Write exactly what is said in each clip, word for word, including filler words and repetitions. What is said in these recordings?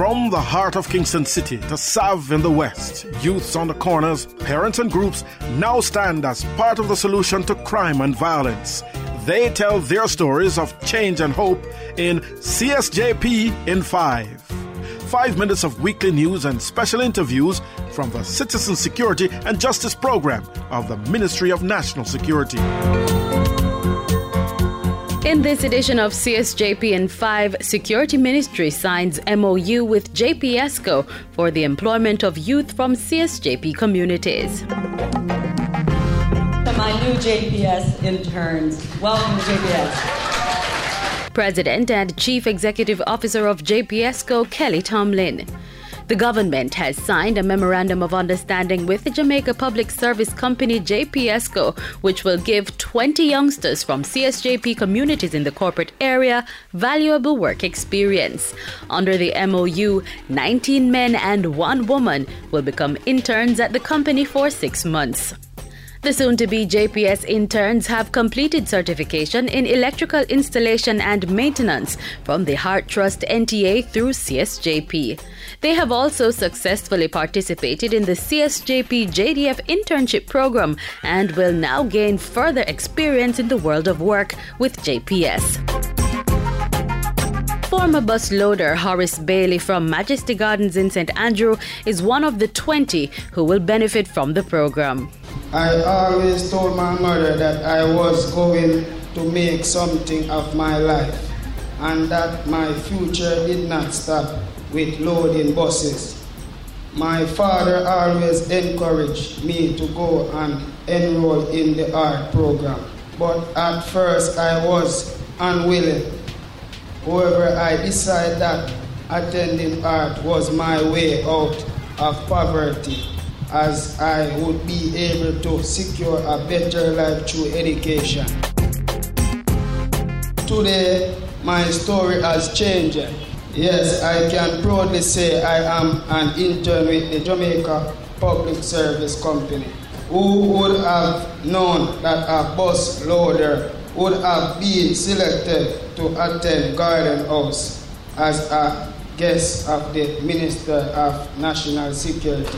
From the heart of Kingston City to Sav in the West, youths on the corners, parents and groups now stand as part of the solution to crime and violence. They tell their stories of change and hope in C S J P in five. Five minutes of weekly news and special interviews from the Citizen Security and Justice Program of the Ministry of National Security. In this edition of C S J P in five, Security Ministry signs M O U with J P S C O for the employment of youth from C S J P communities. To my new J P S interns, welcome to J P S. President and Chief Executive Officer of J P S C O, Kelly Tomlin. The government has signed a memorandum of understanding with the Jamaica Public Service Company J P S C O, which will give twenty youngsters from C S J P communities in the corporate area valuable work experience. Under the M O U, nineteen men and one woman will become interns at the company for six months. The soon-to-be J P S interns have completed certification in electrical installation and maintenance from the Heart Trust N T A through C S J P. They have also successfully participated in the C S J P J D F internship program and will now gain further experience in the world of work with J P S. Former bus loader Horace Bailey from Majesty Gardens in Saint Andrew is one of the twenty who will benefit from the program. I always told my mother that I was going to make something of my life and that my future did not stop with loading buses. My father always encouraged me to go and enroll in the art program, but at first I was unwilling. However, I decided that attending art was my way out of poverty, as I would be able to secure a better life through education. Today, my story has changed. Yes, I can proudly say I am an intern with the Jamaica Public Service Company. Who would have known that a bus loader would have been selected to attend Garden House as a guest of the Minister of National Security?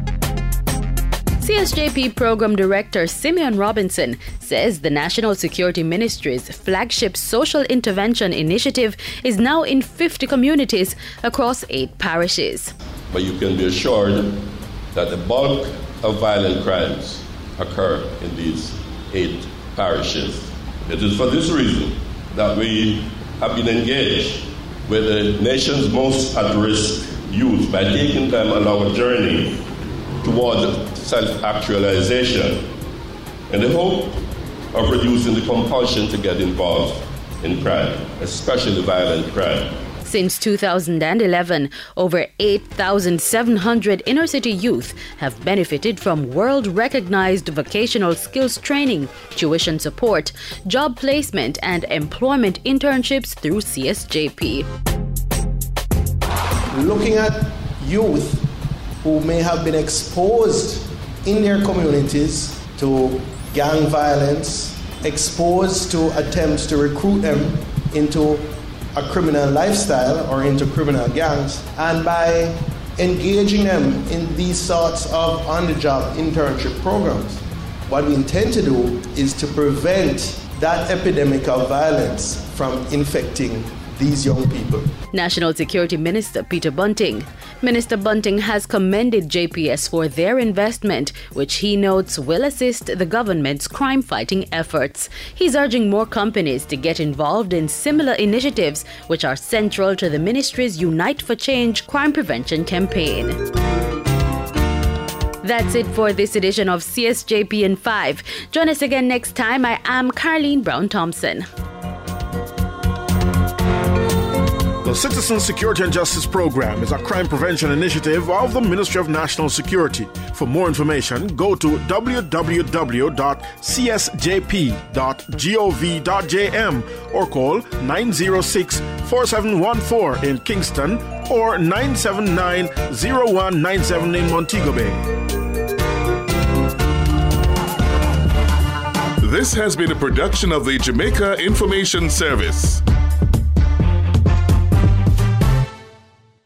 C S J P Program Director Simeon Robinson says the National Security Ministry's flagship social intervention initiative is now in fifty communities across eight parishes. But you can be assured that the bulk of violent crimes occur in these eight parishes. It is for this reason that we have been engaged with the nation's most at-risk youth by taking them on our journey towards self-actualization in the hope of reducing the compulsion to get involved in crime, especially violent crime. Since two thousand eleven, over eight thousand seven hundred inner-city youth have benefited from world-recognized vocational skills training, tuition support, job placement, and employment internships through C S J P. Looking at youth who may have been exposed in their communities to gang violence, exposed to attempts to recruit them into a criminal lifestyle or into criminal gangs, and by engaging them in these sorts of on-the-job internship programs, what we intend to do is to prevent that epidemic of violence from infecting these young people. National Security Minister Peter Bunting. Minister Bunting has commended J P S for their investment, which he notes will assist the government's crime-fighting efforts. He's urging more companies to get involved in similar initiatives, which are central to the ministry's Unite for Change crime prevention campaign. That's it for this edition of C S J P in five. Join us again next time. I am Carleen Brown-Thompson. The Citizen Security and Justice Program is a crime prevention initiative of the Ministry of National Security. For more information, go to w w w dot c s j p dot gov dot j m or call nine zero six, four seven one four in Kingston or nine seven nine, zero one nine seven in Montego Bay. This has been a production of the Jamaica Information Service.